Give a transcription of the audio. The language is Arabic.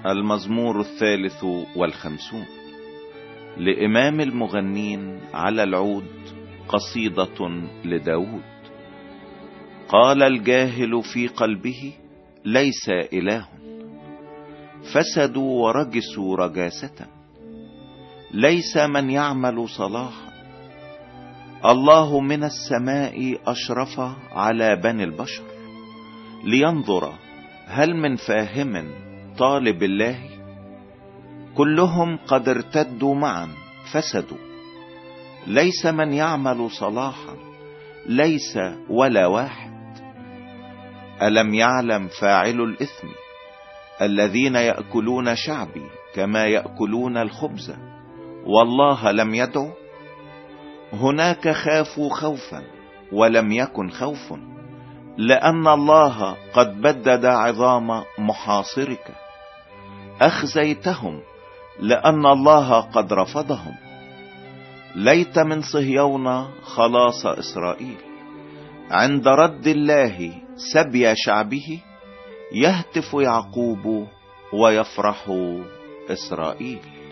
المزمور 53 لإمام المغنين على العود، قصيدة لداود. قال الجاهل في قلبه ليس إله، فسدوا ورجسوا رجاسة، ليس من يعمل صلاحا. الله من السماء أشرف على بني البشر، لينظر هل من فاهم طالب الله. كلهم قد ارتدوا معا فسدوا، ليس من يعمل صلاحا، ليس ولا واحد. ألم يعلم فاعل الإثم الذين يأكلون شعبي كما يأكلون الخبز، والله لم يدعو؟ هناك خافوا خوفا ولم يكن خوف، لأن الله قد بدد عظام محاصرك. أخزيتهم لأن الله قد رفضهم. ليت من صهيون خلاص إسرائيل، عند رد الله سبي شعبه. يهتف يعقوب ويفرح إسرائيل.